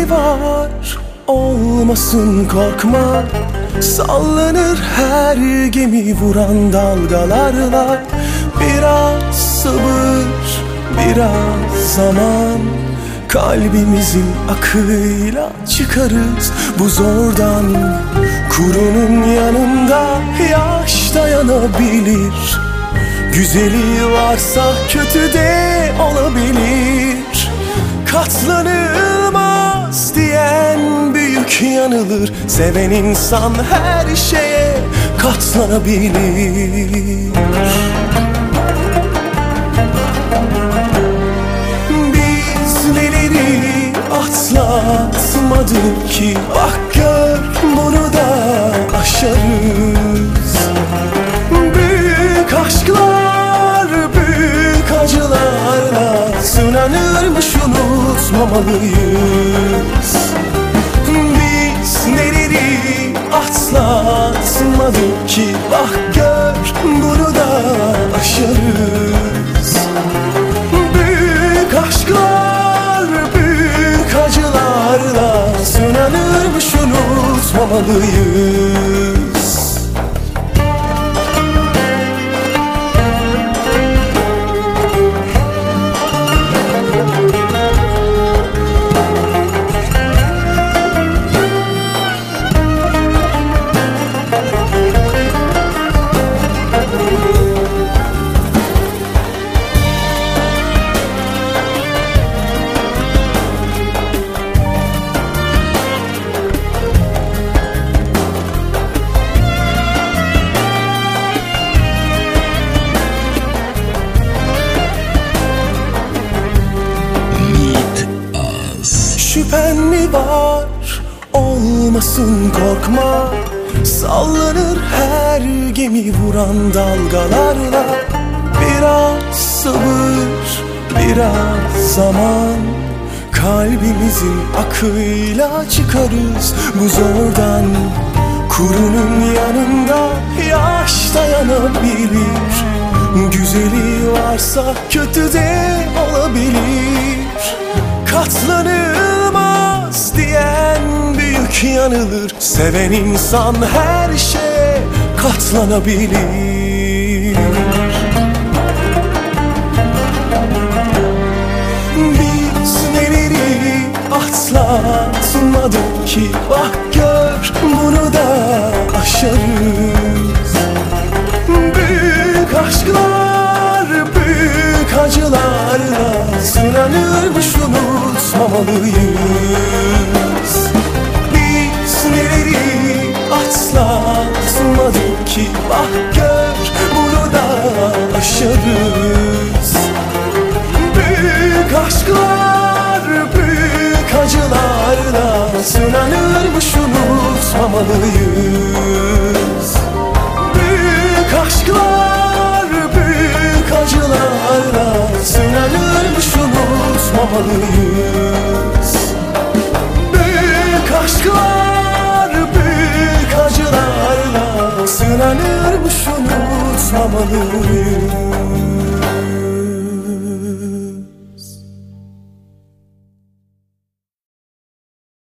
Şüphen var, olmasın korkma. Sallanır her gemi vuran dalgalarla. Biraz sabır, biraz zaman, kalbimizin akıyla çıkarız bu zordan. Kurunun yanında yaş dayanabilir. Güzeli varsa kötü de olabilir. Katlanılmaz diyen büyük yanılır. Seven insan her şeye katlanabilir. Biz neleri atlatmadık ki, bak gör bunu da aşarız. Büyük aşklar, büyük acılarla sınanırmış, unutmamalıyız. Biz neleri atlatmadık ki, bak gör bunu da aşarız. Büyük aşklar, büyük acılarla sınanırmış, unutmamalıyız. Şüphen mi var, olmasın korkma. Sallanır her gemi vuran dalgalarla. Biraz sabır, biraz zaman, kalbimizin akıyla çıkarız bu zordan. Kurunun yanında yaş dayanabilir. Güzeli varsa kötü de olabilir. Katlanılmaz diyen büyük yanılır. Seven insan her şeye katlanabilir. Biz neleri atlatmadık ki, bak gör bunu da aşarız. Büyük aşklar, büyük acılarla sınanırmış, unutmamalıyız. Biz neleri atlatmadık ki, bak gör bunu da aşarız. Büyük aşklar, büyük acılarla sınanırmış, unutmamalıyız. Büyük aşklar, büyük acılarla sınanırmış, unutmamalıyız. Büyük aşklar, büyük acılarla sınanırmış, unutmamalıyız.